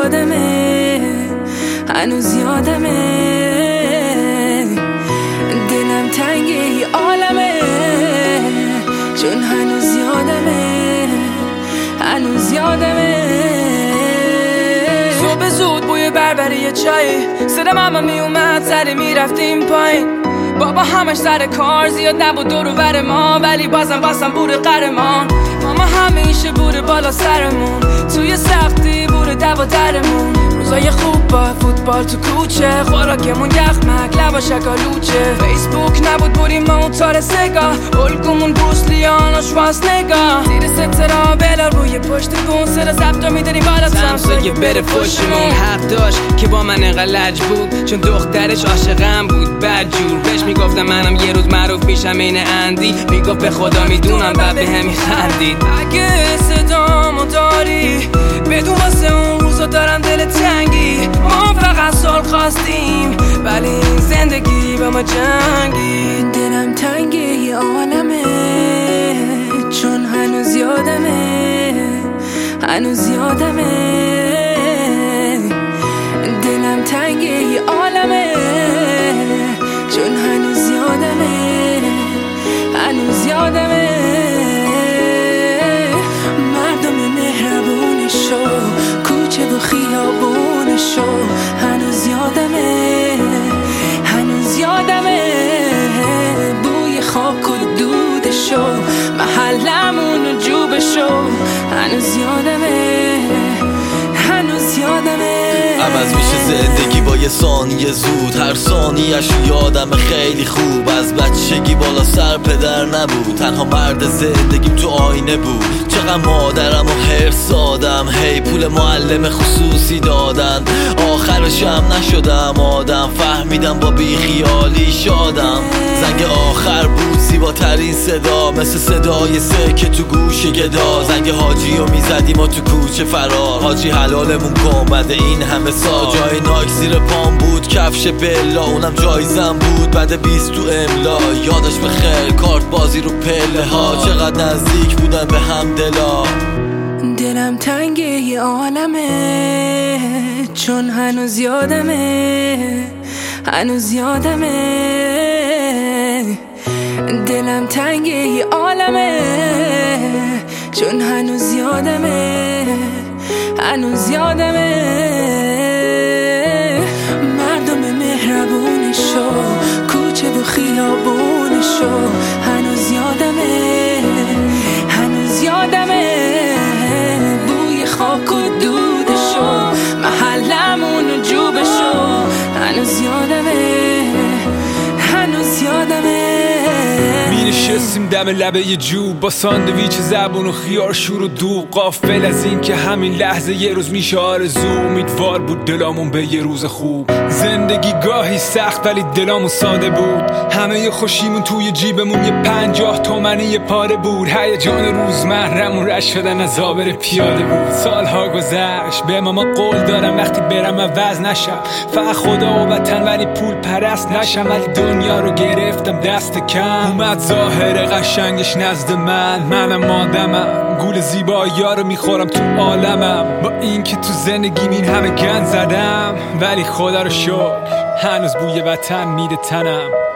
یادمه، هنوز یادمه. دلم تنگ ای عالمه، چون هنوز یادمه، هنوز یادمه. صبح زود بوی بربری چای، صدا ماما می اومد سری می رفتیم پایین. بابا همش سر کار، زیاد نبود دور و بر ما، ولی بازم بود قهرمان. ماما همیشه بود بالا سرمون، توی سختی بود دو درمون. روزای خوب با فوتبال تو کوچه، خوراکمون یخمک لبا شکالوچه. فیسبوک نبود بودیم موتار سگاه، الگومون بروسلیان و شواس نگاه. زیر سترا بلا روی پشت بون، صدا زبطا میداریم بالا سمسایه بره پشتمون. حق داشت که با من انقدر لج بود، چون دخترش عاشقم بود بدجور. بهش میگفتم منم یه روز معروف میشم این اندی، میگفت به خدا میدونم بعد به هم میخندید. اگه صدامو داری بدون واسه اون روزا دارم دل تنگی. ما فقط سال خواستیم ولی این زندگی به ما جنگی. دلم تنگ ای عالمه، چون هنوز یادمه، هنوز یادمه. دلم تنگ ای عالمه، چون هنوز یادمه، هنوز یادمه. مردم مهربونشو، کوچه و خیابونشو، هنوز یادمه، هنوز یادمه. بوی خاک و دودشو، محلمون و جوبشو، هنوز یادمه، هنوز یادمه. عوض میشه زندگی با یه ثانیه زود، هر ثانیه‌اش یادم خیلی خوب. از بچگی بالا سر پدر نبود، تنها مرد زندگیم تو آینه بود. چقدر مادرم و حرص دادم، هی پول معلم خصوصی دادن. آخرش هم نشدم آدم، فهمیدم با بیخیالی شادم. زنگ آخر بود زیباترین صدا، مثل صدای سکه تو گوش گدا. زنگ حاجی رو میزدیم و تو کوچه فرار، حاجی حلالمون کن بعد این همه سال. جای نایک زیر پام بود، کفش بلا اونم جایزم بود. بعد 20 تو املا یادش بخیر، کارت بازی رو پله ها. چقدر نزدیک بودن به هم دلا. دلم تنگ ای عالمه، چون هنوز یادمه، هنوز یادمه. دلم تنگ ای عالمه، چون هنوز یادمه، هنوز یادمه. مردم مهربونشو، کوچه و خیابونشو، هنوز یادمه، هنوز یادمه. بوی خاک و دودشو، محلمون و جوبشو، هنوز یادمه، هنوز یادمه. نشستیم دم لبه یه جوب با ساندویچ زبون و خیار شور و دوغ. غافل از این که همین لحظه یه روز میشه آرزو. امیدوار بود دلامون به یه روز خوب. زندگی گاهی سخت ولی دلامون ساده بود. همه ی خوشیمون توی جیبمون یه 50 تومنی یه پاره بود. هیجان روزمره‌مون رشت شدن از آبر پیاده بود. سالها گذشت، به ماما قول دارم وقتی برم عوض نشم. فقط خدا و وطن ولی پول پرست نشم. ولی دنیا رو گرفتم دست کم. اومد ظاهر قشنگش نزد منم آدمم. گول زیبایی‌ها رو میخورم تو عالمم. با این که تو زندگیم این همه گند زدم، ولی خدا رو شکر هنوز بوی وطن میده تنم.